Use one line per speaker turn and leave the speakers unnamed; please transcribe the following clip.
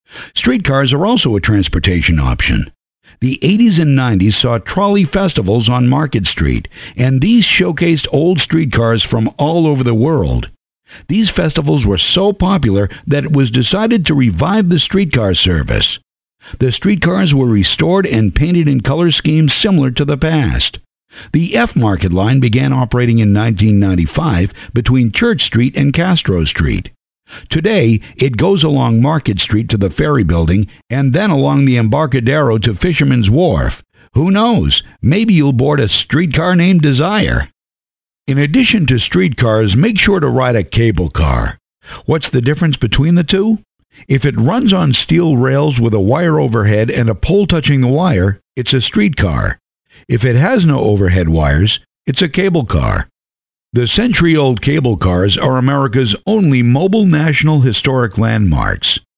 Streetcars are also a transportation option. The 80s and 90s saw trolley festivals on Market Street, and these showcased old streetcars from all over the world. These festivals were so popular that it was decided to revive the streetcar service. The streetcars were restored and painted in color schemes similar to the past. The F Market line began operating in 1995 between Church Street and Castro Street. Today, it goes along Market Street to the Ferry Building and then along the Embarcadero to Fisherman's Wharf. Who knows? Maybe you'll board a streetcar named Desire. In addition to streetcars, make sure to ride a cable car. What's the difference between the two? If it runs on steel rails with a wire overhead and a pole touching the wire, it's a streetcar. If it has no overhead wires, it's a cable car. The century-old cable cars are America's only mobile national historic landmarks.